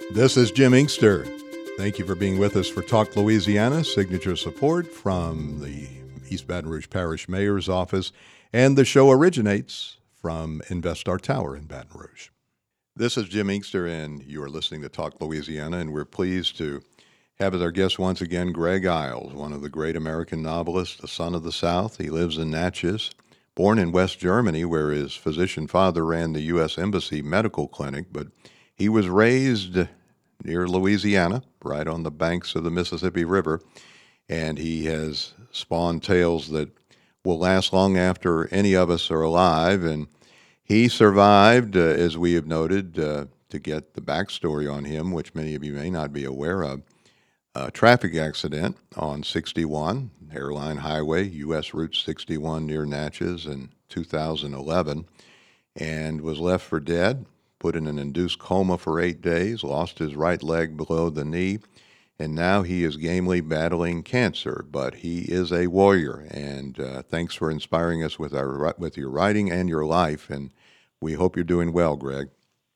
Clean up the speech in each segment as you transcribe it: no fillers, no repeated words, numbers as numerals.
This is Jim Inkster. Thank you for being with us for Talk Louisiana, signature support from the East Baton Rouge Parish Mayor's Office, and the show originates from InvestStar Tower in Baton Rouge. This is Jim Inkster, and you are listening to Talk Louisiana, and we're pleased to have as our guest once again Greg Iles, one of the great American novelists, the son of the South. He lives in Natchez, born in West Germany, where his physician father ran the U.S. Embassy Medical Clinic, but he was raised near Louisiana, right on the banks of the Mississippi River, and he has spawned tales that will last long after any of us are alive. And he survived, as we have noted, to get the backstory on him, which many of you may not be aware of, a traffic accident on 61, Airline Highway, U.S. Route 61 near Natchez in 2011, and was left for dead, put in an induced coma for 8 days, lost his right leg below the knee, and now he is gamely battling cancer. But he is a warrior, and thanks for inspiring us with your writing and your life, and we hope you're doing well, Greg.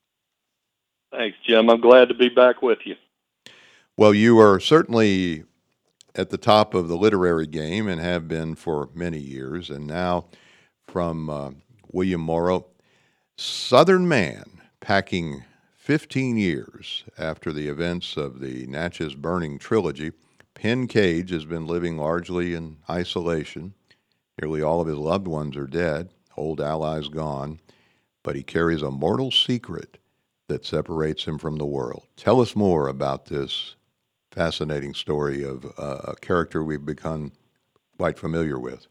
Thanks, Jim. I'm glad to be back with you. Well, you are certainly at the top of the literary game and have been for many years, and now from William Morrow, Southern Man, packing 15 years after the events of the Natchez Burning trilogy. Penn Cage has been living largely in isolation. Nearly all of his loved ones are dead, old allies gone, but he carries a mortal secret that separates him from the world. Tell us more about this fascinating story of a character we've become quite familiar with.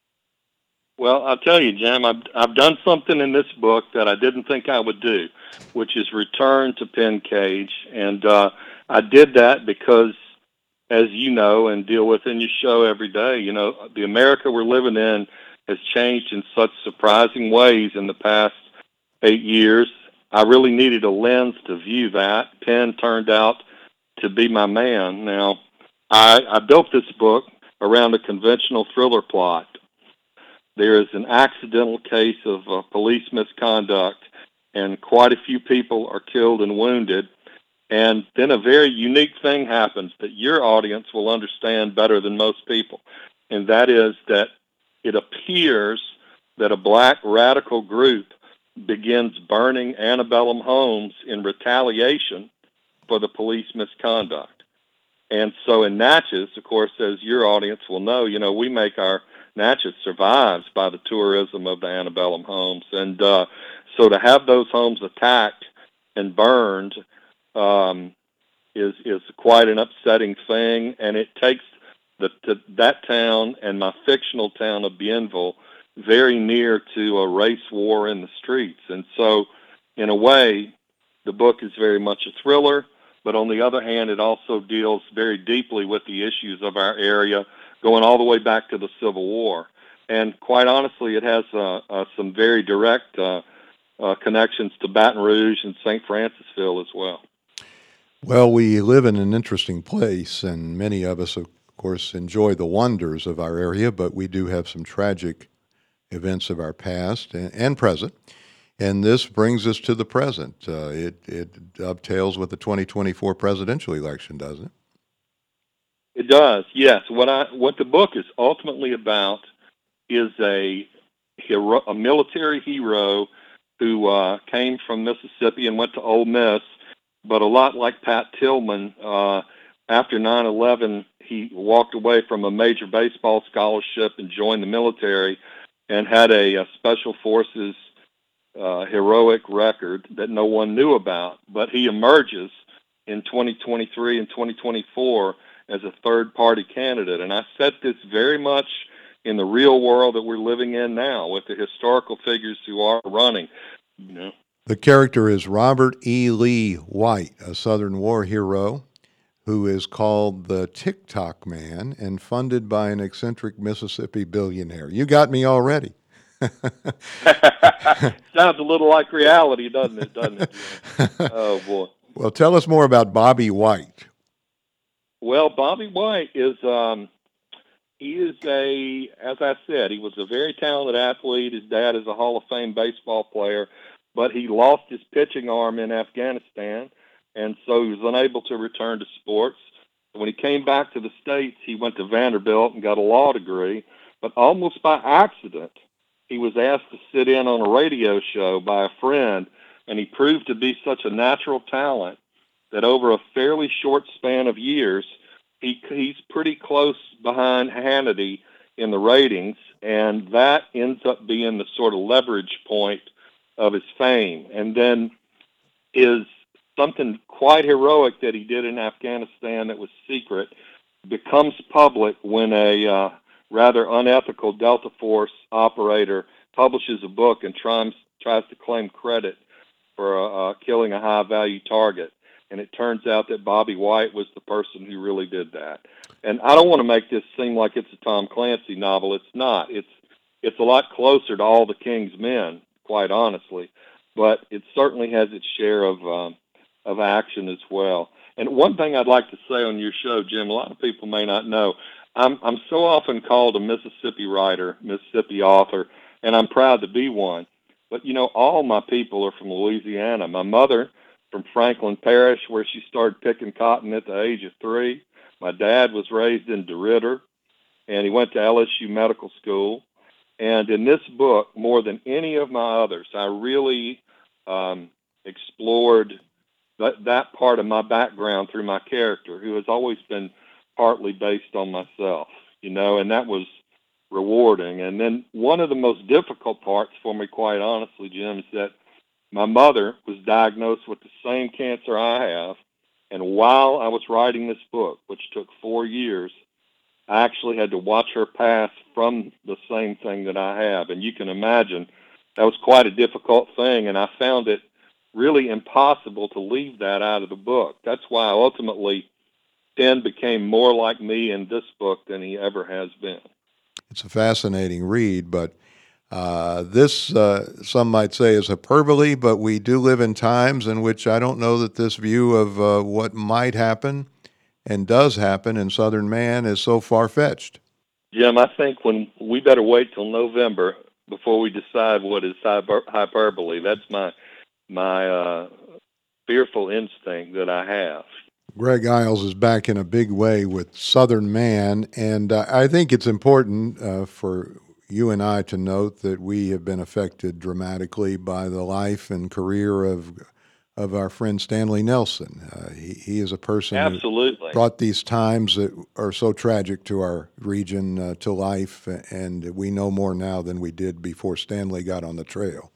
Well, I'll tell you, Jim, I've done something in this book that I didn't think I would do, which is return to Penn Cage. And I did that because, as you know and deal with in your show every day, you know, the America we're living in has changed in such surprising ways in the past 8 years. I really needed a lens to view that. Penn turned out to be my man. Now, I built this book around a conventional thriller plot. There is an accidental case of police misconduct, and quite a few people are killed and wounded. And then a very unique thing happens that your audience will understand better than most people, and that is that it appears that a black radical group begins burning antebellum homes in retaliation for the police misconduct. And so in Natchez, of course, as your audience will know, you know, we make our Natchez survives by the tourism of the antebellum homes. And so to have those homes attacked and burned is quite an upsetting thing. And it takes that town and my fictional town of Bienville very near to a race war in the streets. And so in a way, the book is very much a thriller, but on the other hand, it also deals very deeply with the issues of our area, going all the way back to the Civil War. And quite honestly, it has some very direct connections to Baton Rouge and St. Francisville as well. Well, we live in an interesting place, and many of us, of course, enjoy the wonders of our area, but we do have some tragic events of our past and present. And this brings us to the present. It dovetails with the 2024 presidential election, doesn't it? It does, yes. What the book is ultimately about is a military hero who came from Mississippi and went to Ole Miss, but a lot like Pat Tillman, after 9/11, he walked away from a major baseball scholarship and joined the military and had a special forces heroic record that no one knew about. But he emerges in 2023 and 2024 as a third-party candidate. And I set this very much in the real world that we're living in now with the historical figures who are running. You know, The character is Robert E. Lee White, a Southern war hero who is called the TikTok Man and funded by an eccentric Mississippi billionaire. You got me already. sounds a little like reality, doesn't it? Doesn't it? Oh boy. Well, tell us more about Bobby White. Well, Bobby White is he is as I said, he was a very talented athlete. His dad is a Hall of Fame baseball player, but he lost his pitching arm in Afghanistan. and so he was unable to return to sports. When he came back to the States, he went to Vanderbilt and got a law degree, but almost by accident, he was asked to sit in on a radio show by a friend, and he proved to be such a natural talent that over a fairly short span of years, he's pretty close behind Hannity in the ratings, and that ends up being the sort of leverage point of his fame. And then is something quite heroic that he did in Afghanistan that was secret becomes public when a rather unethical Delta Force operator publishes a book and tries to claim credit for killing a high-value target. And it turns out that Bobby White was the person who really did that. And I don't want to make this seem like it's a Tom Clancy novel. It's not. It's a lot closer to All the King's Men, quite honestly. But it certainly has its share of action as well. And one thing I'd like to say on your show, Jim, a lot of people may not know, I'm so often called a Mississippi writer, Mississippi author, and I'm proud to be one. But, all my people are from Louisiana. My mother from Franklin Parish, where she started picking cotton at the age of 3. My dad was raised in DeRidder, and he went to LSU Medical School. And in this book, more than any of my others, I really explored that part of my background through my character, who has always been partly based on myself, and that was rewarding. And then one of the most difficult parts for me, quite honestly, Jim, is that my mother was diagnosed with the same cancer I have. And while I was writing this book, which took 4 years, I actually had to watch her pass from the same thing that I have. And you can imagine that was quite a difficult thing. And I found it really impossible to leave that out of the book. That's why ultimately Penn became more like me in this book than he ever has been. It's a fascinating read, but this, some might say, is hyperbole, but we do live in times in which I don't know that this view of what might happen and does happen in Southern Man is so far-fetched. Jim, I think when we better wait till November before we decide what is hyperbole. That's my fearful instinct that I have. Greg Iles is back in a big way with Southern Man, and I think it's important for you and I to note that we have been affected dramatically by the life and career of our friend Stanley Nelson. He is a person Absolutely. who brought these times that are so tragic to our region to life, and we know more now than we did before Stanley got on the trail.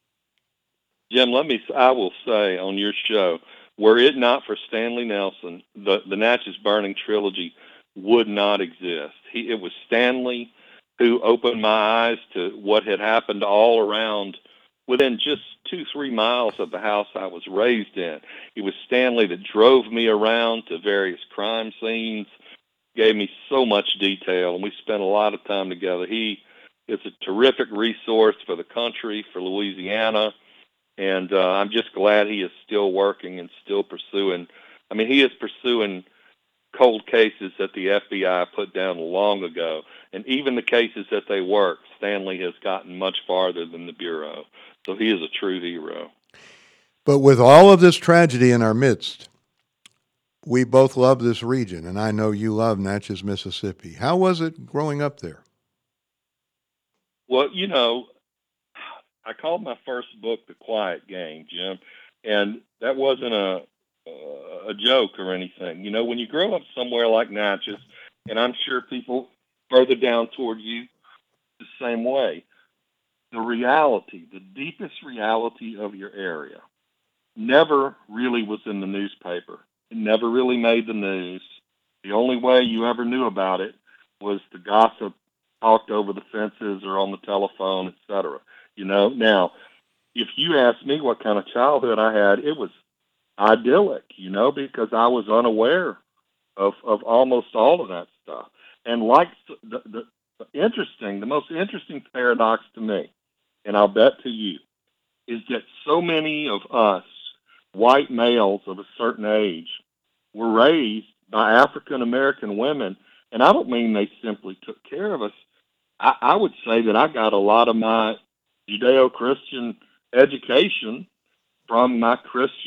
Jim, I will say on your show, were it not for Stanley Nelson, the Natchez Burning trilogy would not exist. It was Stanley who opened my eyes to what had happened all around within just 2-3 miles of the house I was raised in. It was Stanley that drove me around to various crime scenes, gave me so much detail, and we spent a lot of time together. He is a terrific resource for the country, for Louisiana, and I'm just glad he is still working and still pursuing. I mean, he is pursuing cold cases that the FBI put down long ago. And even the cases that they work, Stanley has gotten much farther than the Bureau. So he is a true hero. But with all of this tragedy in our midst, we both love this region, and I know you love Natchez, Mississippi. How was it growing up there? Well, I called my first book The Quiet Game, Jim, and that wasn't a joke or anything. When you grow up somewhere like Natchez, and I'm sure people further down toward you the same way, the deepest reality of your area never really was in the newspaper. It never really made the news. The only way you ever knew about it was the gossip talked over the fences or on the telephone, etc. Now, if you ask me what kind of childhood I had, it was idyllic, because I was unaware of almost all of that stuff. And like the most interesting paradox to me, and I'll bet to you, is that so many of us, white males of a certain age, were raised by African American women. And I don't mean they simply took care of us. I would say that I got a lot of my Judeo-Christian education from my Christian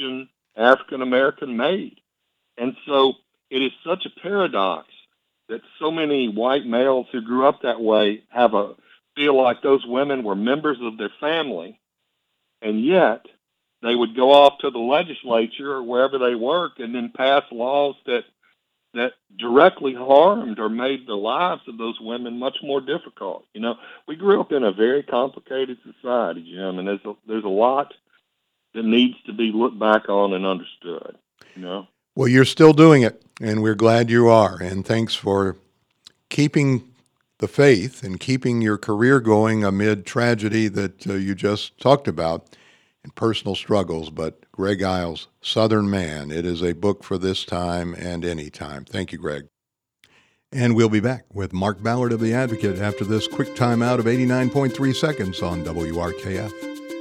African American made. And so it is such a paradox that so many white males who grew up that way feel like those women were members of their family, and yet they would go off to the legislature or wherever they work and then pass laws that directly harmed or made the lives of those women much more difficult. We grew up in a very complicated society, Jim, and there's a lot that needs to be looked back on and understood. Well, you're still doing it, and we're glad you are. And thanks for keeping the faith and keeping your career going amid tragedy that you just talked about and personal struggles. But Greg Iles, Southern Man, it is a book for this time and any time. Thank you, Greg. And we'll be back with Mark Ballard of The Advocate after this quick timeout of 89.3 seconds on WRKF.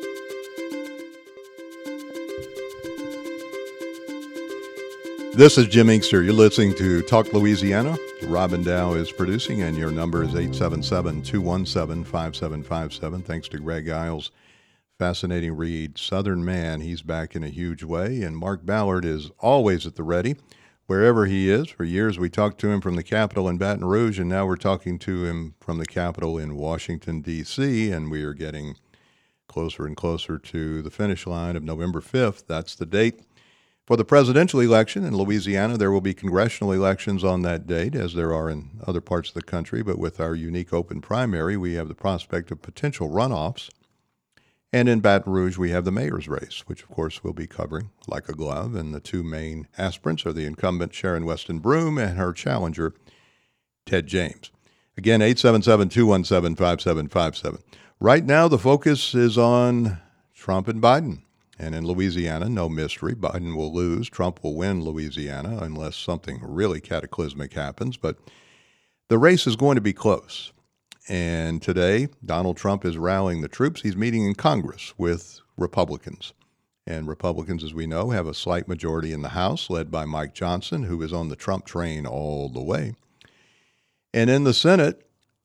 This is Jim Inkster. You're listening to Talk Louisiana. Robin Dow is producing, and your number is 877-217-5757. Thanks to Greg Iles. Fascinating read. Southern Man, he's back in a huge way, and Mark Ballard is always at the ready, wherever he is. For years, we talked to him from the Capitol in Baton Rouge, and now we're talking to him from the Capitol in Washington, D.C., and we are getting closer and closer to the finish line of November 5th. That's the date for the presidential election. In Louisiana, there will be congressional elections on that date, as there are in other parts of the country. But with our unique open primary, we have the prospect of potential runoffs. And in Baton Rouge, we have the mayor's race, which, of course, we'll be covering like a glove. And the two main aspirants are the incumbent Sharon Weston Broome and her challenger, Ted James. Again, 877-217-5757. Right now, the focus is on Trump and Biden. And in Louisiana, no mystery, Biden will lose. Trump will win Louisiana unless something really cataclysmic happens. But the race is going to be close. And today, Donald Trump is rallying the troops. He's meeting in Congress with Republicans. And Republicans, as we know, have a slight majority in the House, led by Mike Johnson, who is on the Trump train all the way. And in the Senate,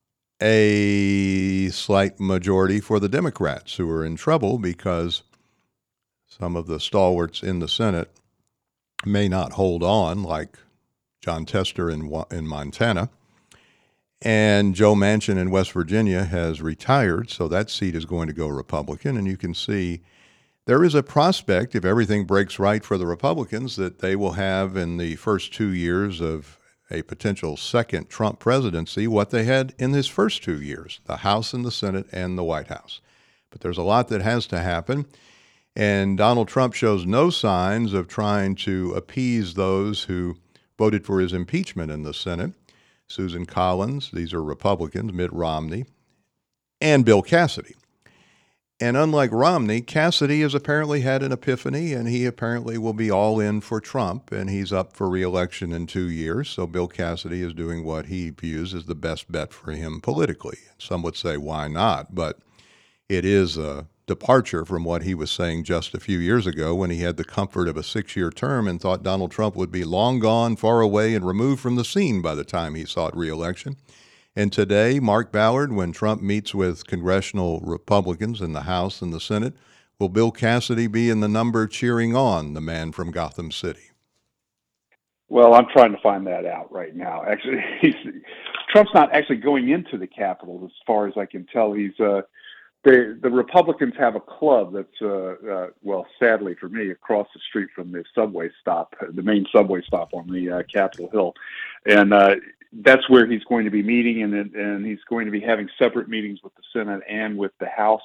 a slight majority for the Democrats, who are in trouble because some of the stalwarts in the Senate may not hold on, like John Tester in Montana. And Joe Manchin in West Virginia has retired, so that seat is going to go Republican. And you can see there is a prospect, if everything breaks right for the Republicans, that they will have in the first 2 years of a potential second Trump presidency what they had in his first 2 years, the House and the Senate and the White House. But there's a lot that has to happen. And Donald Trump shows no signs of trying to appease those who voted for his impeachment in the Senate. Susan Collins, these are Republicans, Mitt Romney, and Bill Cassidy. And unlike Romney, Cassidy has apparently had an epiphany, and he apparently will be all in for Trump, and he's up for re-election in 2 years. So Bill Cassidy is doing what he views as the best bet for him politically. Some would say, why not? But it is a departure from what he was saying just a few years ago when he had the comfort of a 6-year term and thought Donald Trump would be long gone, far away, and removed from the scene by the time he sought re-election. And today, Mark Ballard, when Trump meets with congressional Republicans in the House and the Senate, will Bill Cassidy be in the number cheering on the man from Gotham City? Well, I'm trying to find that out right now. Actually, Trump's not actually going into the Capitol, as far as I can tell. The Republicans have a club that's, well, sadly for me, across the street from the subway stop, the main subway stop on the Capitol Hill. And that's where he's going to be meeting, and he's going to be having separate meetings with the Senate and with the House.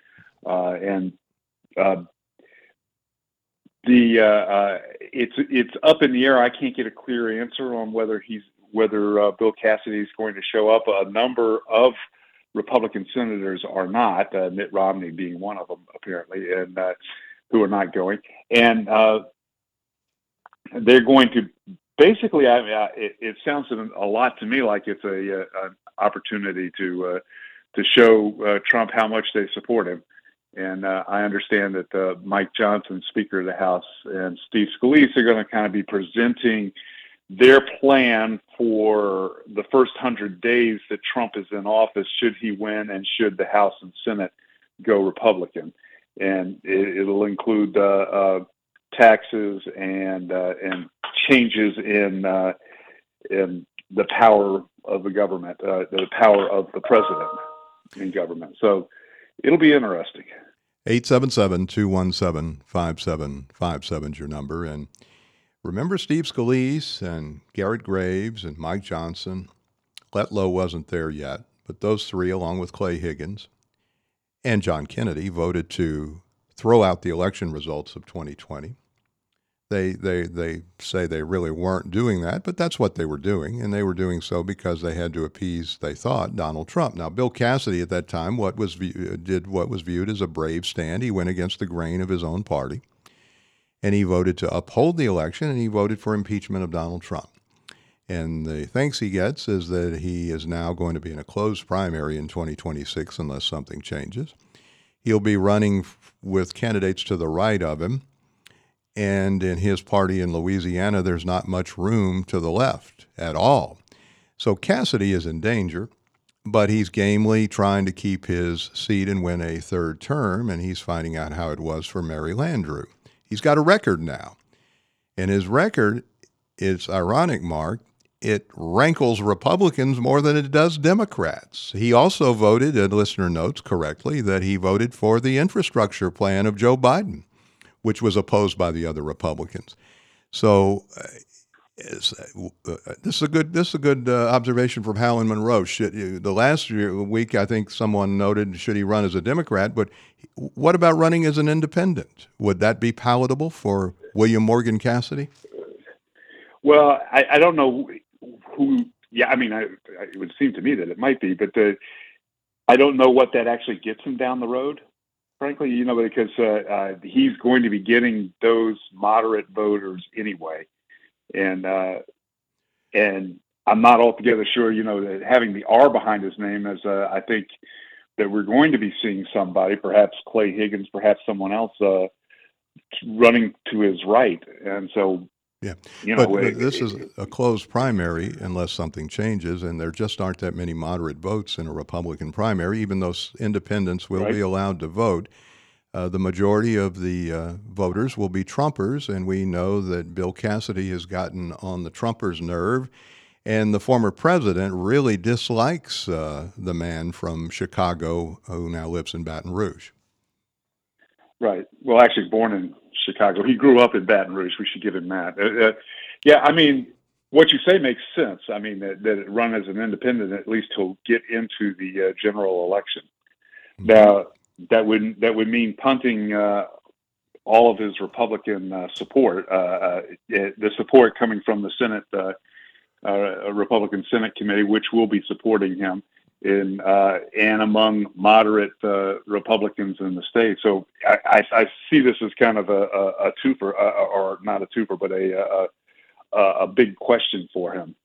It's up in the air. I can't get a clear answer on whether Bill Cassidy is going to show up. A number of Republican senators are not, Mitt Romney being one of them, apparently, and who are not going. And they're going to basically, it sounds a lot to me like it's an opportunity to show Trump how much they support him. And I understand that Mike Johnson, Speaker of the House, and Steve Scalise are going to kind of be presenting their plan for the first 100 days that Trump is in office, should he win and should the House and Senate go Republican. And it'll include taxes and changes in the power of the government, the power of the president in government. So it'll be interesting. 877-217-5757 is your number. And remember Steve Scalise and Garrett Graves and Mike Johnson. Letlow wasn't there yet, but those three, along with Clay Higgins and John Kennedy, voted to throw out the election results of 2020. They say they really weren't doing that, but that's what they were doing, and they were doing so because they had to appease, they thought, Donald Trump. Now, Bill Cassidy at that time did what was viewed as a brave stand. He went against the grain of his own party, and he voted to uphold the election, and he voted for impeachment of Donald Trump. And the thanks he gets is that he is now going to be in a closed primary in 2026 unless something changes. He'll be running with candidates to the right of him. And in his party in Louisiana, there's not much room to the left at all. So Cassidy is in danger, but he's gamely trying to keep his seat and win a third term, and he's finding out how it was for Mary Landrieu. He's got a record now. And his record, it's ironic, Mark, it rankles Republicans more than it does Democrats. He also voted, and listener notes correctly, that he voted for the infrastructure plan of Joe Biden, which was opposed by the other Republicans. So this is a good observation from Howland Monroe. The last week, I think someone noted, should he run as a Democrat? But what about running as an independent? Would that be palatable for William Morgan Cassidy? Well, I don't know who. Yeah, I mean, it would seem to me that it might be, but I don't know what that actually gets him down the road. Frankly, because he's going to be getting those moderate voters anyway, and I'm not altogether sure, that having the R behind his name is, I think that we're going to be seeing somebody, perhaps Clay Higgins, perhaps someone else, running to his right, and so. Yeah, but this is a closed primary unless something changes, and there just aren't that many moderate votes in a Republican primary, even though independents will be allowed to vote. The majority of the voters will be Trumpers, and we know that Bill Cassidy has gotten on the Trumpers' nerve, and the former president really dislikes the man from Chicago who now lives in Baton Rouge. Right. Well, actually born in Chicago. He grew up in Baton Rouge. We should give him that. Yeah, I mean, what you say makes sense. I mean, that it run as an independent, at least he'll get into the general election. Mm-hmm. Now, that would mean punting all of his Republican support, the support coming from the Senate, Republican Senate committee, which will be supporting him. And among moderate Republicans in the state. So I see this as kind of a twofer, or not a twofer, but a big question for him.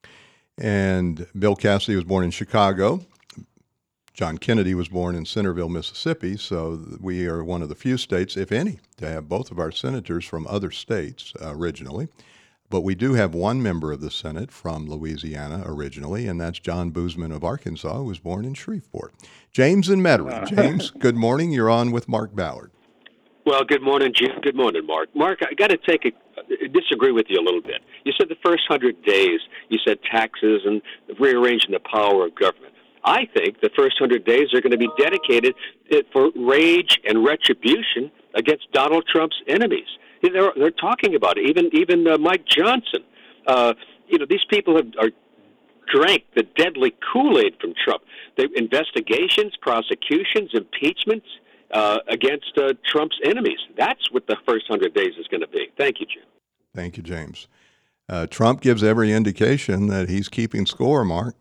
And Bill Cassidy was born in Chicago. John Kennedy was born in Centerville, Mississippi. So we are one of the few states, if any, to have both of our senators from other states originally. But we do have one member of the Senate from Louisiana originally, and that's John Boozman of Arkansas, who was born in Shreveport. James in Metairie. James, good morning. You're on with Mark Ballard. Well, good morning, Jim. Good morning, Mark. Mark, I got to disagree with you a little bit. You said the first 100 days, you said taxes and rearranging the power of government. I think the first 100 days are going to be dedicated for rage and retribution against Donald Trump's enemies. They're talking about it. Even Mike Johnson. These people are drank the deadly Kool-Aid from Trump. They investigations, prosecutions, impeachments against Trump's enemies. That's what the first 100 days is going to be. Thank you, Jim. Thank you, James. Trump gives every indication that he's keeping score, Mark.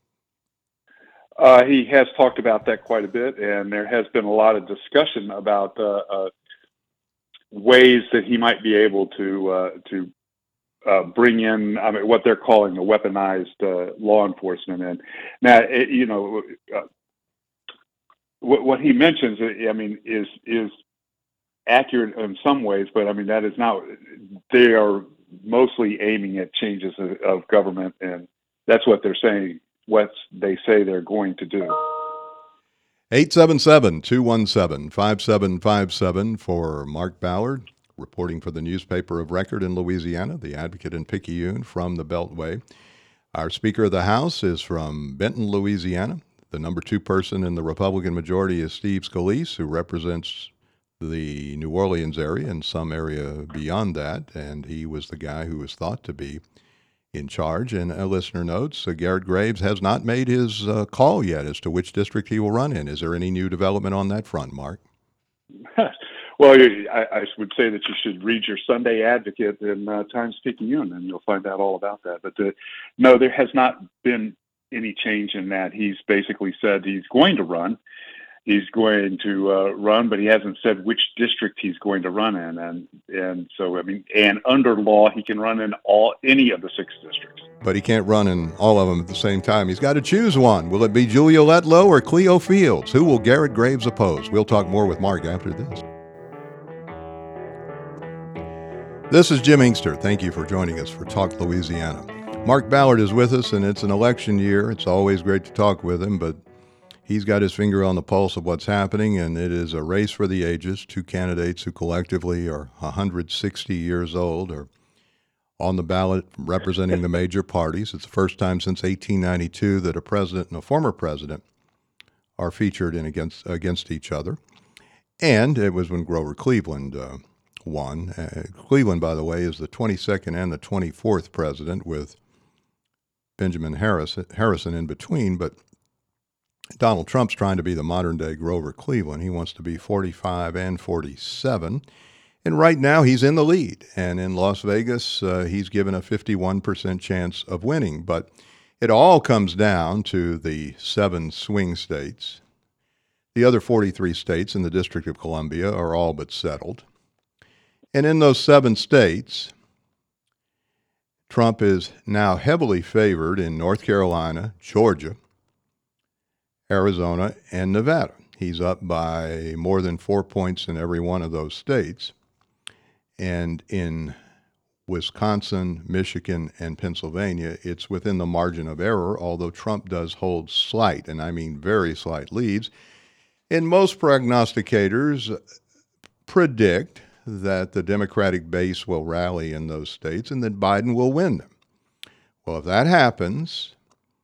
He has talked about that quite a bit, and there has been a lot of discussion about ways that he might be able to bring in, what they're calling the weaponized law enforcement in. Now, what he mentions, is accurate in some ways, but that is not. They are mostly aiming at changes of government, and that's what they're saying. What they say they're going to do. 877-217-5757 for Mark Ballard. reporting for the newspaper of record in Louisiana, the Advocate in Picayune from the Beltway. Our Speaker of the House is from Benton, Louisiana. The number 2 person in the Republican majority is Steve Scalise, who represents the New Orleans area and some area beyond that, and he was the guy who was thought to be in charge. And a listener notes, Garrett Graves has not made his call yet as to which district he will run in. Is there any new development on that front, Mark? Well, I would say that you should read your Sunday Advocate in Times-Picayune, and you'll find out all about that. But no, there has not been any change in that. He's basically said he's going to run. He's going to run, but he hasn't said which district he's going to run in. And so, I mean, and under law, he can run in any of the 6 districts. But he can't run in all of them at the same time. He's got to choose one. Will it be Julia Letlow or Cleo Fields? Who will Garrett Graves oppose? We'll talk more with Mark after this. This is Jim Inkster. Thank you for joining us for Talk Louisiana. Mark Ballard is with us, and it's an election year. It's always great to talk with him, but he's got his finger on the pulse of what's happening, and it is a race for the ages. 2 candidates who collectively are 160 years old are on the ballot representing the major parties. It's the first time since 1892 that a president and a former president are featured in against each other. And it was when Grover Cleveland won. Cleveland, by the way, is the 22nd and the 24th president, with Benjamin Harrison in between, but Donald Trump's trying to be the modern-day Grover Cleveland. He wants to be 45 and 47. And right now he's in the lead. And in Las Vegas, he's given a 51% chance of winning. But it all comes down to the 7 swing states. The other 43 states in the District of Columbia are all but settled. And in those 7 states, Trump is now heavily favored in North Carolina, Georgia, Arizona, and Nevada. He's up by more than 4 points in every one of those states. And in Wisconsin, Michigan, and Pennsylvania, it's within the margin of error, although Trump does hold slight, and I mean very slight, leads. And most prognosticators predict that the Democratic base will rally in those states and that Biden will win them. Well, if that happens,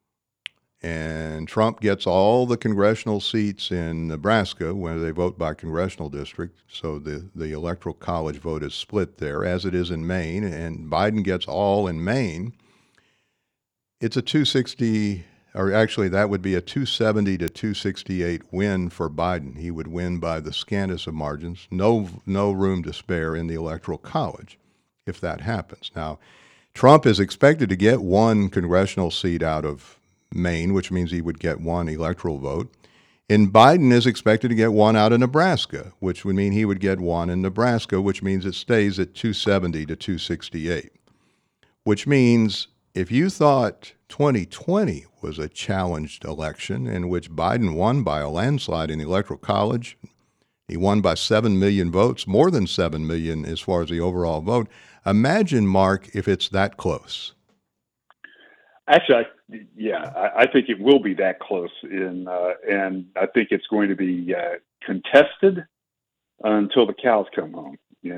and Trump gets all the congressional seats in Nebraska, where they vote by congressional district, so the Electoral College vote is split there, as it is in Maine, and Biden gets all in Maine, it's a 260, or actually that would be a 270 to 268 win for Biden. He would win by the scantest of margins, no room to spare in the Electoral College if that happens. Now, Trump is expected to get 1 congressional seat out of Maine, which means he would get 1 electoral vote. And Biden is expected to get 1 out of Nebraska, which would mean he would get 1 in Nebraska, which means it stays at 270 to 268. Which means if you thought 2020 was a challenged election in which Biden won by a landslide in the Electoral College, he won by 7 million votes, more than 7 million as far as the overall vote. Imagine, Mark, if it's that close. Actually, I think it will be that close, and I think it's going to be contested until the cows come home.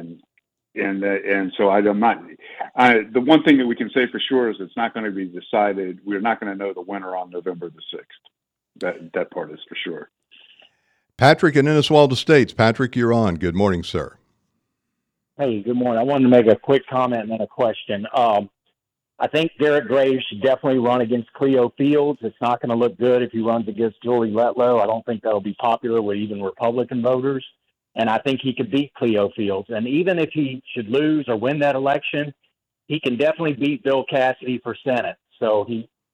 And so I'm not. The one thing that we can say for sure is it's not going to be decided. We're not going to know the winner on November the 6th. That part is for sure. Patrick in Inniswalda Estates. Patrick, you're on. Good morning, sir. Hey, good morning. I wanted to make a quick comment and then a question. I think Garrett Graves should definitely run against Cleo Fields. It's not going to look good if he runs against Julie Letlow. I don't think that'll be popular with even Republican voters. And I think he could beat Cleo Fields. And even if he should lose or win that election, he can definitely beat Bill Cassidy for Senate. So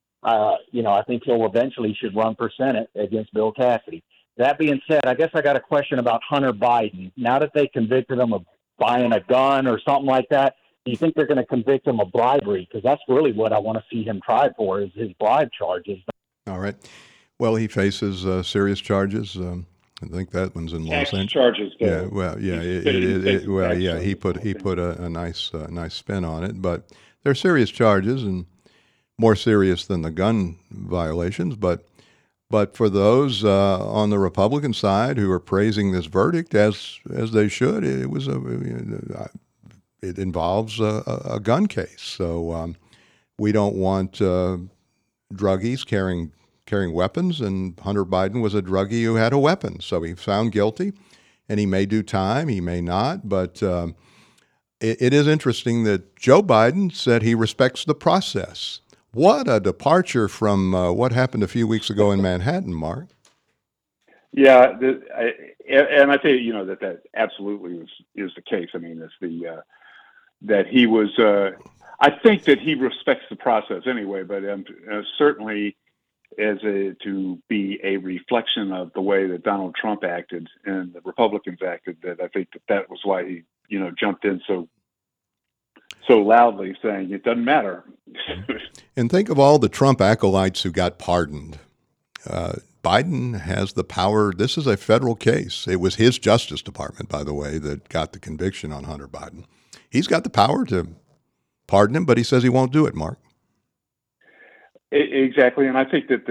I think he'll eventually should run for Senate against Bill Cassidy. That being said, I guess I got a question about Hunter Biden. Now that they convicted him of buying a gun or something like that, do you think they're going to convict him of bribery? Because that's really what I want to see him tried for, is his bribe charges. All right. Well, he faces serious charges. I think that one's in Los Angeles. Charges. Yeah. Well, yeah. He put a nice spin on it, but they're serious charges and more serious than the gun violations. But But for those on the Republican side who are praising this verdict, as they should, it involves a gun case. So we don't want druggies carrying weapons, and Hunter Biden was a druggie who had a weapon. So he's found guilty, and he may do time, he may not. But it is interesting that Joe Biden said he respects the process. What a departure from what happened a few weeks ago in Manhattan, Mark. Yeah, and I think that absolutely is the case. I mean, it's that he was. I think that he respects the process anyway, but certainly to be a reflection of the way that Donald Trump acted and the Republicans acted. That I think that was why he jumped in so loudly, saying it doesn't matter. And think of all the Trump acolytes who got pardoned. Biden has the power. This is a federal case. It was his Justice Department, by the way, that got the conviction on Hunter Biden. He's got the power to pardon him, but he says he won't do it, Mark. Exactly. And I think that,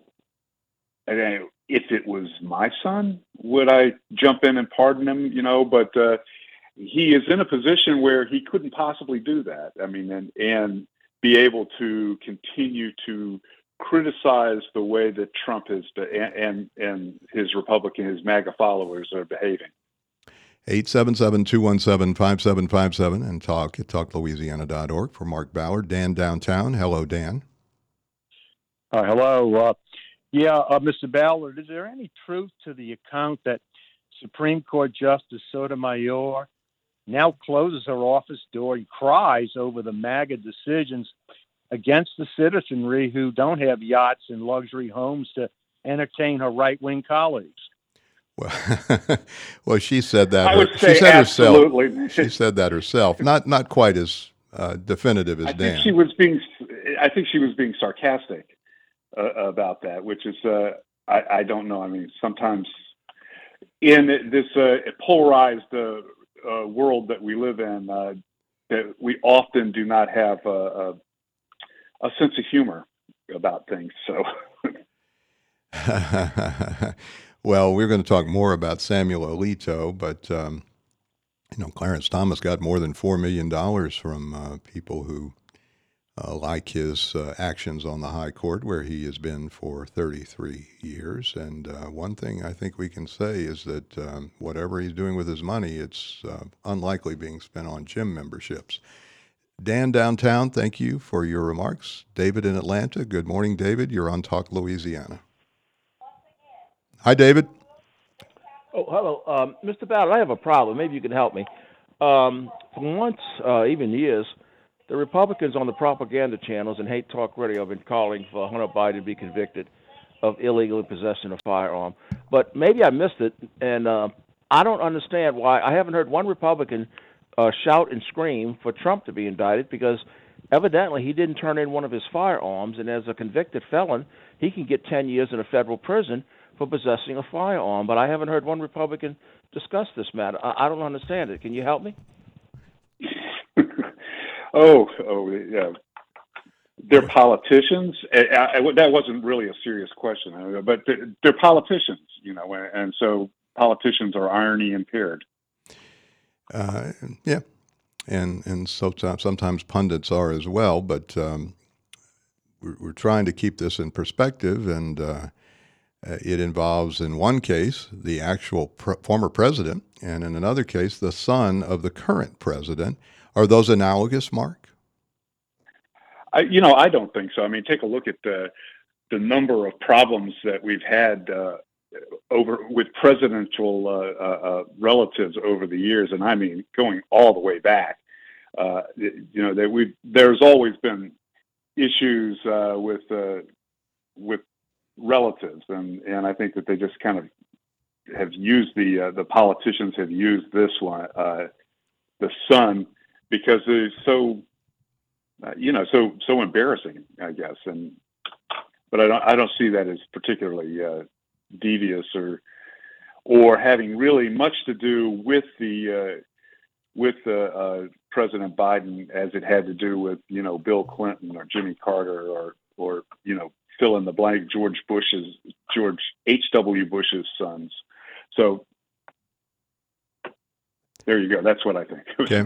if it was my son, would I jump in and pardon him? But he is in a position where he couldn't possibly do that. I mean, and be able to continue to criticize the way that Trump is and his his MAGA followers are behaving. 877-217-5757 and talk at talklouisiana.org. For Mark Ballard. Dan downtown. Hello, Dan. Hello. Mr. Ballard, is there any truth to the account that Supreme Court Justice Sotomayor now closes her office door and cries over the MAGA decisions against the citizenry who don't have yachts and luxury homes to entertain her right-wing colleagues? Well, she said that. I would say absolutely. Herself. She said that herself. Not quite as definitive as Dan. I think she was being sarcastic about that, which is I don't know. I mean, sometimes in this polarized world that we live in, that we often do not have a sense of humor about things. So. Well, we're going to talk more about Samuel Alito, but Clarence Thomas got more than $4 million from people who like his actions on the high court, where he has been for 33 years. And one thing I think we can say is that whatever he's doing with his money, it's unlikely being spent on gym memberships. Dan downtown, thank you for your remarks. David in Atlanta. Good morning, David. You're on Talk Louisiana. Hi, David. Oh, hello. Mr. Ballard, I have a problem. Maybe you can help me. For months, even years, the Republicans on the propaganda channels and hate talk radio have been calling for Hunter Biden to be convicted of illegally possessing a firearm. But maybe I missed it, and I don't understand why. I haven't heard one Republican shout and scream for Trump to be indicted, because evidently he didn't turn in one of his firearms, and as a convicted felon, he can get 10 years in a federal prison for possessing a firearm. But I haven't heard one Republican discuss this matter. I don't understand it. Can you help me? Yeah. They're politicians. That wasn't really a serious question, but they're politicians, and so politicians are irony impaired. Yeah, and sometimes pundits are as well. But we're trying to keep this in perspective, and it involves, in one case, the actual former president, and in another case, the son of the current president. Are those analogous, Mark? I don't think so. I mean, take a look at the number of problems that we've had with presidential relatives over the years, and I mean going all the way back. There's always been issues with relatives, and I think that they just kind of have used the politicians have used this one, the son, because it's so embarrassing, I guess. But I don't see that as particularly devious or having really much to do with President Biden as it had to do with Bill Clinton or Jimmy Carter or fill in the blank, George H.W. Bush's sons. So there you go. That's what I think. Okay.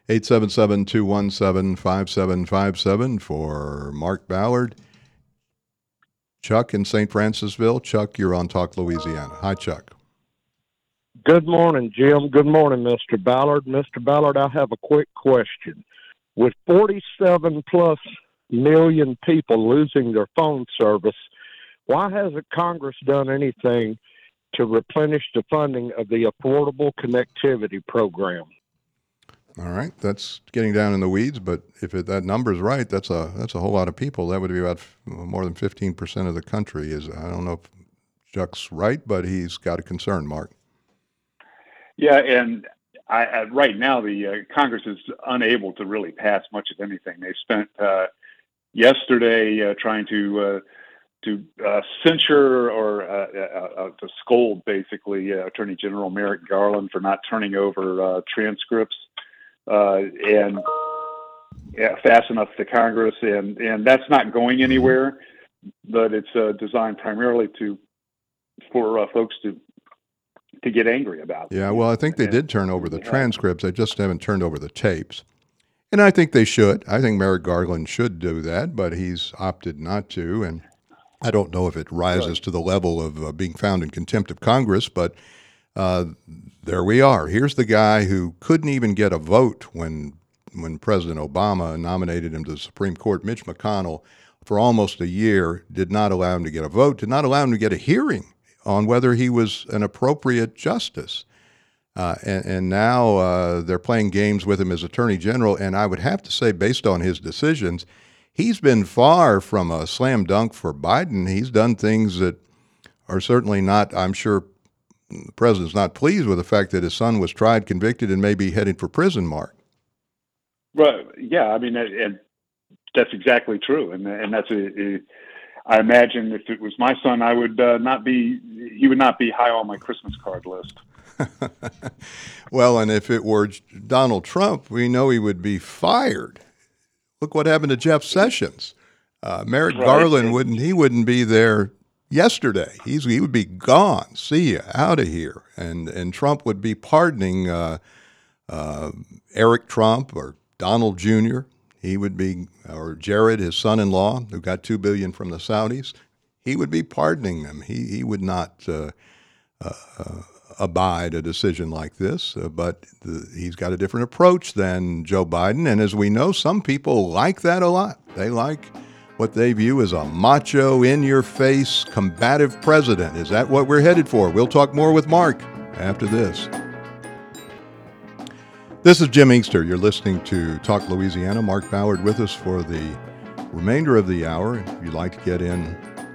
877-217-5757 for Mark Ballard. Chuck in St. Francisville. Chuck, you're on Talk Louisiana. Hi, Chuck. Good morning, Jim. Good morning, Mr. Ballard. Mr. Ballard, I have a quick question. With 47 plus million people losing their phone service, why hasn't Congress done anything to replenish the funding of the Affordable Connectivity Program? All right, that's getting down in the weeds, but if that number's right, that's a whole lot of people. That would be about more than 15% of the country. I don't know if Chuck's right, but he's got a concern, Mark. Yeah, and right now the Congress is unable to really pass much of anything. They spent yesterday trying to censure or to scold, basically, Attorney General Merrick Garland for not turning over transcripts and fast enough to Congress, and that's not going anywhere. But it's designed primarily for folks to get angry about. Yeah, well, I think they did turn over the transcripts. They just haven't turned over the tapes. And I think they should. I think Merrick Garland should do that, but he's opted not to. And I don't know if it rises to the level of being found in contempt of Congress, but there we are. Here's the guy who couldn't even get a vote when President Obama nominated him to the Supreme Court. Mitch McConnell, for almost a year, did not allow him to get a vote, did not allow him to get a hearing on whether he was an appropriate justice. And now they're playing games with him as Attorney General. And I would have to say, based on his decisions, he's been far from a slam dunk for Biden. He's done things that are certainly not, I'm sure the president's not pleased with the fact that his son was tried, convicted, and may be headed for prison, Mark. Right. Yeah, I mean, and that's exactly true. And that's I imagine if it was my son, he would not be high on my Christmas card list. Well, and if it were Donald Trump, we know he would be fired. Look what happened to Jeff Sessions. Merrick Garland wouldn't be there yesterday. He would be gone. See ya, out of here. And Trump would be pardoning Eric Trump or Donald Jr. He would be, or Jared, his son-in-law, who got $2 billion from the Saudis. He would be pardoning them. He would not abide a decision like this, but he's got a different approach than Joe Biden. And as we know, some people like that a lot. They like what they view as a macho, in-your-face, combative president. Is that what we're headed for? We'll talk more with Mark after this. This is Jim Inkster. You're listening to Talk Louisiana. Mark Ballard with us for the remainder of the hour. If you'd like to get in,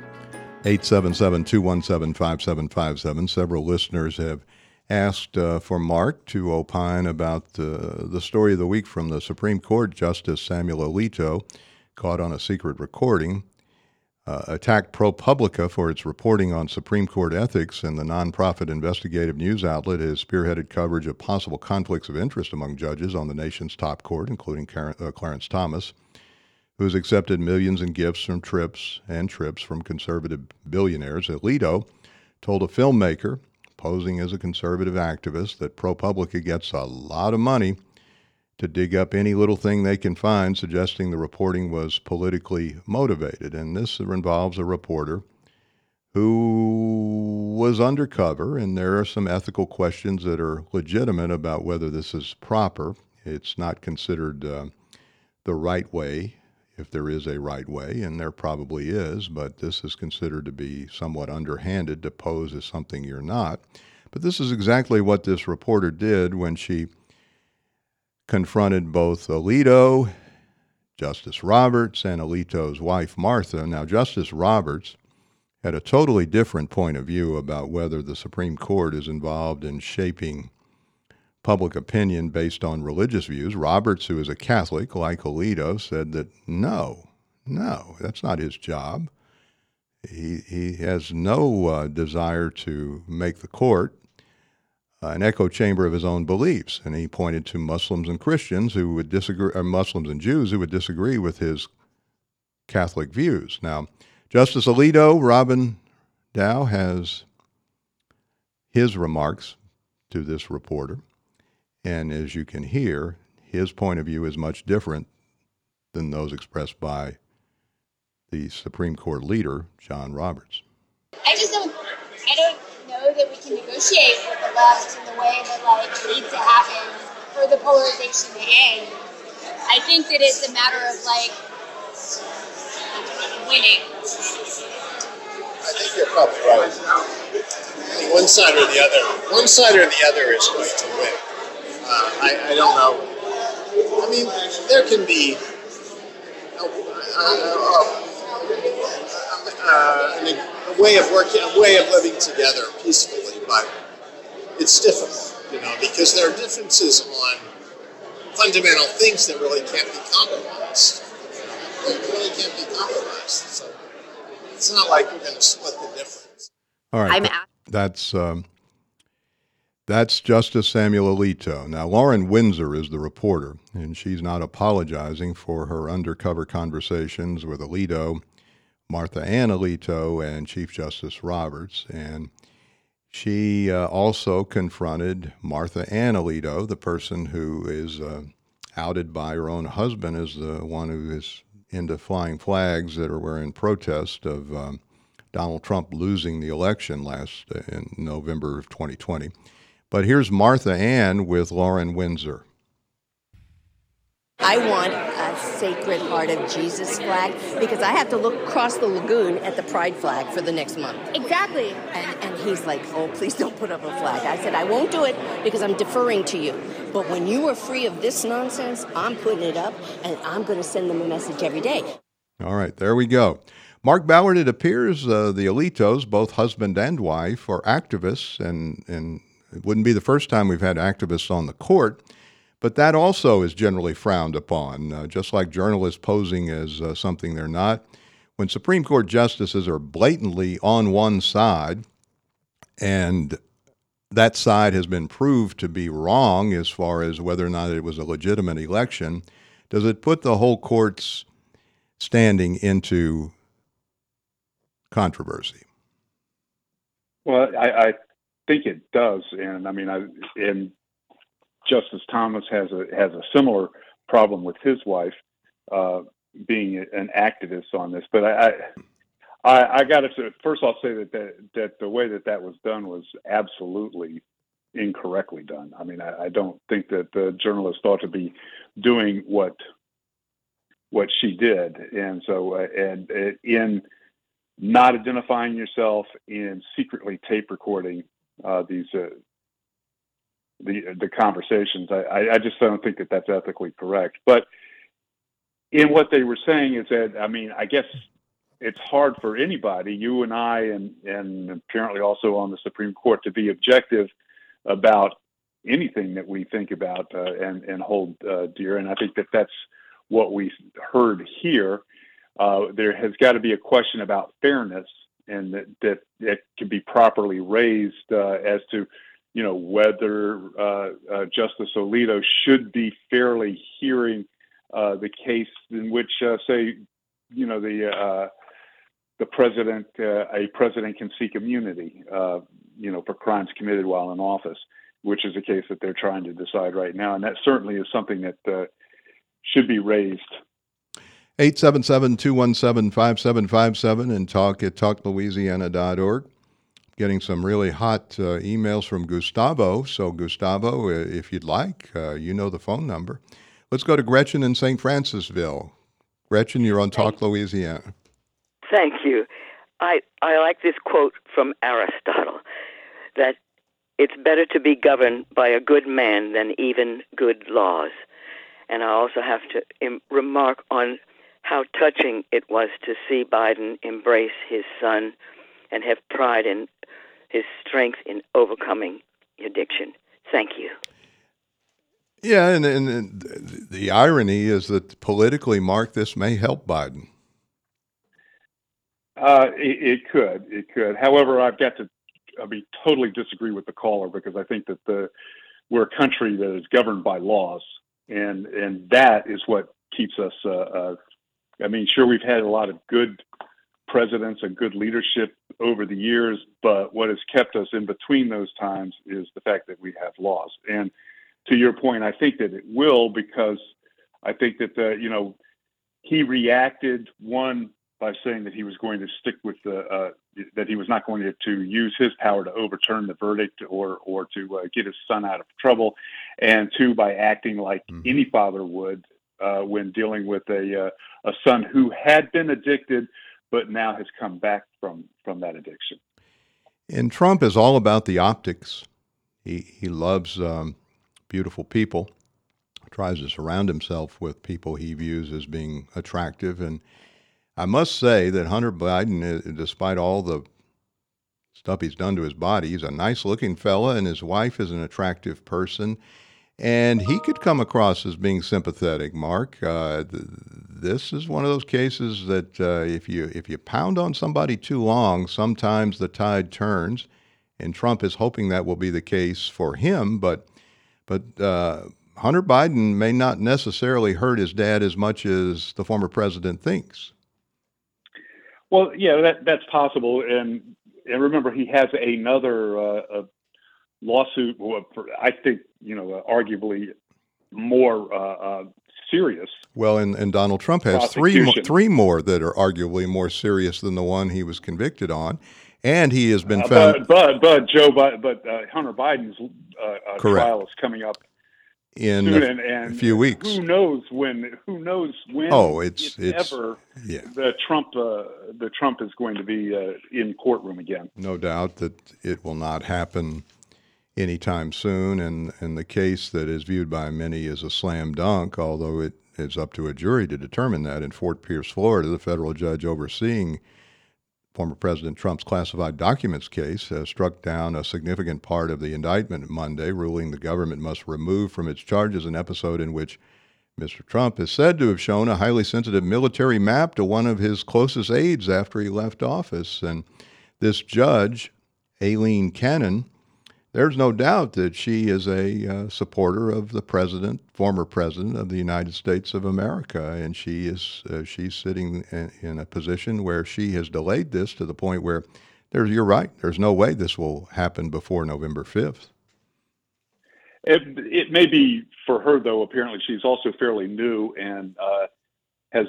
877-217-5757. Several listeners have asked for Mark to opine about the story of the week from the Supreme Court. Justice Samuel Alito, caught on a secret recording, attacked ProPublica for its reporting on Supreme Court ethics, and the nonprofit investigative news outlet has spearheaded coverage of possible conflicts of interest among judges on the nation's top court, including Clarence Thomas, who's accepted millions in gifts from trips from conservative billionaires. Alito told a filmmaker posing as a conservative activist that ProPublica gets a lot of money to dig up any little thing they can find, suggesting the reporting was politically motivated. And this involves a reporter who was undercover, and there are some ethical questions that are legitimate about whether this is proper. It's not considered the right way, if there is a right way, and there probably is, but this is considered to be somewhat underhanded to pose as something you're not. But this is exactly what this reporter did when she confronted both Alito, Justice Roberts, and Alito's wife, Martha. Now, Justice Roberts had a totally different point of view about whether the Supreme Court is involved in shaping public opinion based on religious views. Roberts, who is a Catholic, like Alito, said that no, that's not his job. He has no desire to make the court an echo chamber of his own beliefs, and he pointed to Muslims and Christians who would disagree, or Muslims and Jews who would disagree with his Catholic views. Now, Justice Alito, Robin Dow has his remarks to this reporter. And as you can hear, his point of view is much different than those expressed by the Supreme Court leader, John Roberts. I don't know that we can negotiate with the left in the way that needs to happen for the polarization to end. I think that it's a matter of winning. I think you're probably right. One side or the other is going to win. I don't know. I mean, there can be a way of working, a way of living together peacefully, but it's difficult, because there are differences on fundamental things that really can't be compromised. So it's not like we're going to split the difference. All right, that's Justice Samuel Alito. Now, Lauren Windsor is the reporter, and she's not apologizing for her undercover conversations with Alito, Martha Ann Alito, and Chief Justice Roberts. And she also confronted Martha Ann Alito, the person who is outed by her own husband as the one who is into flying flags that were in protest of Donald Trump losing the election in November of 2020. But here's Martha Ann with Lauren Windsor. I want a Sacred Heart of Jesus flag because I have to look across the lagoon at the Pride flag for the next month. Exactly. And he's like, oh, please don't put up a flag. I said, I won't do it because I'm deferring to you. But when you are free of this nonsense, I'm putting it up, and I'm going to send them a message every day. All right, there we go. Mark Ballard, it appears the Alitos, both husband and wife, are activists, and it wouldn't be the first time we've had activists on the court, but that also is generally frowned upon, just like journalists posing as something they're not. When Supreme Court justices are blatantly on one side, and that side has been proved to be wrong as far as whether or not it was a legitimate election, does it put the whole court's standing into controversy? Well, I think it does, and I mean, and Justice Thomas has a similar problem with his wife being an activist on this. But I got to say, first I'll say that the way that was done was absolutely incorrectly done. I mean, I don't think that the journalist ought to be doing what she did, and so and in not identifying yourself, in secretly tape recording the conversations. I just don't think that that's ethically correct. But in what they were saying is that, I mean, I guess it's hard for anybody, you and I, and apparently also on the Supreme Court, to be objective about anything that we think about and hold dear. And I think that that's what we heard here. There has got to be a question about fairness, and that it can be properly raised as to, whether Justice Alito should be fairly hearing the case in which, say, the president, a president can seek immunity, for crimes committed while in office, which is a case that they're trying to decide right now, and that certainly is something that should be raised. 877-217-5757 and talk at talklouisiana.org. Getting some really hot emails from Gustavo. So, Gustavo, if you'd like, the phone number. Let's go to Gretchen in St. Francisville. Gretchen, you're on Talk Louisiana. Thank you. I like this quote from Aristotle, that it's better to be governed by a good man than even good laws. And I also have to remark on how touching it was to see Biden embrace his son and have pride in his strength in overcoming addiction. Thank you. Yeah, and the irony is that politically, Mark, this may help Biden. It could. However, I've got to totally disagree with the caller, because I think that we're a country that is governed by laws, and that is what keeps us. Sure, we've had a lot of good presidents and good leadership over the years, but what has kept us in between those times is the fact that we have laws. And to your point, I think that it will, because I think that he reacted, one, by saying that he was going to stick with that he was not going to use his power to overturn the verdict or to get his son out of trouble, and two, by acting like any father would when dealing with a son who had been addicted but now has come back from that addiction. And Trump is all about the optics. He loves beautiful people, tries to surround himself with people he views as being attractive. And I must say that Hunter Biden, despite all the stuff he's done to his body, he's a nice-looking fella, and his wife is an attractive person. And he could come across as being sympathetic, Mark. This is one of those cases that if you pound on somebody too long, sometimes the tide turns, and Trump is hoping that will be the case for him. But Hunter Biden may not necessarily hurt his dad as much as the former president thinks. Well, yeah, that's possible. And remember, he has another lawsuit, I think, arguably more serious. Well, and Donald Trump has three more that are arguably more serious than the one he was convicted on, and he has been found. But Hunter Biden's trial is coming up in soon, a few weeks. Who knows when? Oh, it's ever. Yeah. The Trump is going to be in courtroom again. No doubt that it will not happen anytime soon, and the case that is viewed by many as a slam dunk, although it is up to a jury to determine that. In Fort Pierce, Florida, the federal judge overseeing former President Trump's classified documents case struck down a significant part of the indictment Monday, ruling the government must remove from its charges an episode in which Mr. Trump is said to have shown a highly sensitive military map to one of his closest aides after he left office. And this judge, Aileen Cannon, there's no doubt that she is a supporter of the former president of the United States of America, and she's sitting in a position where she has delayed this to the point where you're right. There's no way this will happen before November 5th. It may be for her, though. Apparently, she's also fairly new and has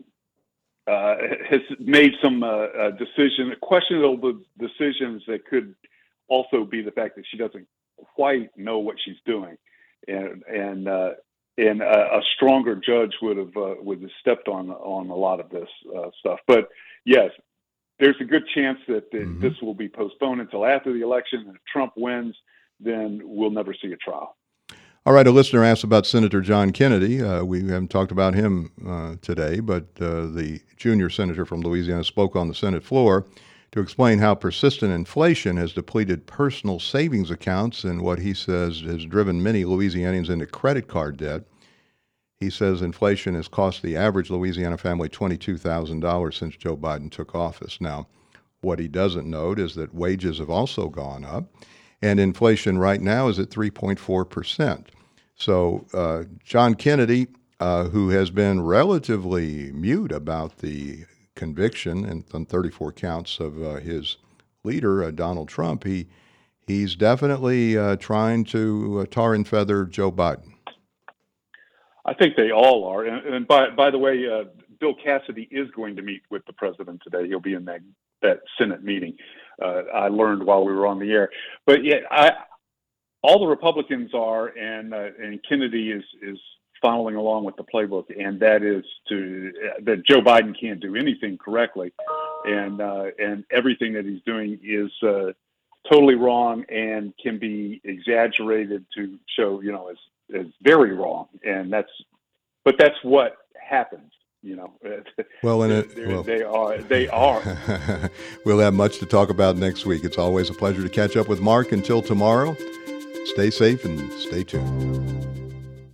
made some questionable decisions that could also be the fact that she doesn't quite know what she's doing, and a stronger judge would have stepped on a lot of this stuff. But yes, there's a good chance that this will be postponed until after the election. And if Trump wins, then we'll never see a trial. All right, a listener asked about Senator John Kennedy. We haven't talked about him today, but the junior senator from Louisiana spoke on the Senate floor to explain how persistent inflation has depleted personal savings accounts and what he says has driven many Louisianians into credit card debt. He says inflation has cost the average Louisiana family $22,000 since Joe Biden took office. Now, what he doesn't note is that wages have also gone up, and inflation right now is at 3.4%. So John Kennedy, who has been relatively mute about the conviction and on 34 counts of his leader, Donald Trump, he's definitely trying to tar and feather Joe Biden. I think they all are. And by the way, Bill Cassidy is going to meet with the president today. He'll be in that Senate meeting. I learned while we were on the air. But yeah, all the Republicans are, and Kennedy is following along with the playbook, and that is that Joe Biden can't do anything correctly, and everything that he's doing is totally wrong and can be exaggerated to show as very wrong, and that's what happens. Well, they are. We'll have much to talk about next week. It's always a pleasure to catch up with Mark. Until tomorrow, stay safe and stay tuned.